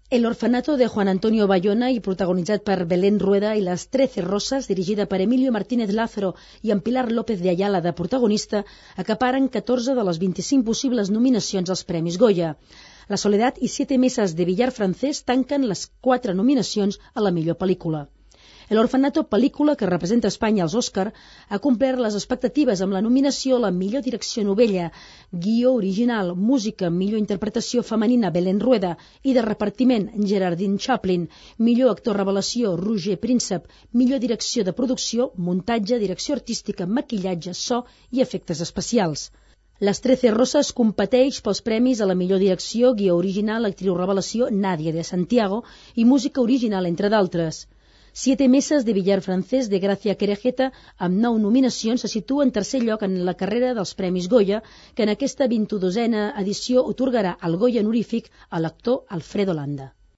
El orfanato de Juan Antonio Bayona, i protagonitzat per Belén Rueda, i Las 13 Rosas, dirigida per Emilio Martínez Lázaro i amb Pilar López de Ayala de protagonista, acaparen 14 de les 25 possibles nominacions als Premis Goya. La Soledad i Siete Mesas de Billar francès tanquen les 4 nominacions a la millor pel·lícula. El Orfanato, pel·lícula que representa Espanya als Òscar, ha complert les expectatives amb la nominació a la millor direcció novella, guió original, música, millor interpretació femenina Belén Rueda i de repartiment Gerardine Chaplin, millor actor revelació Roger Príncep, millor direcció de producció, muntatge, direcció artística, maquillatge, so i efectes especials. Las 13 Rosas competeix pels premis a la millor direcció, guió original, actriu revelació Nadia de Santiago i música original, entre d'altres. Siete Mesas de Billar francès de Gracia Querejeta, amb 9 nominacions, se situa en tercer lloc en la carrera dels Premis Goya, que en aquesta 22a edició otorgarà el Goya honorífic a l'actor Alfredo Landa.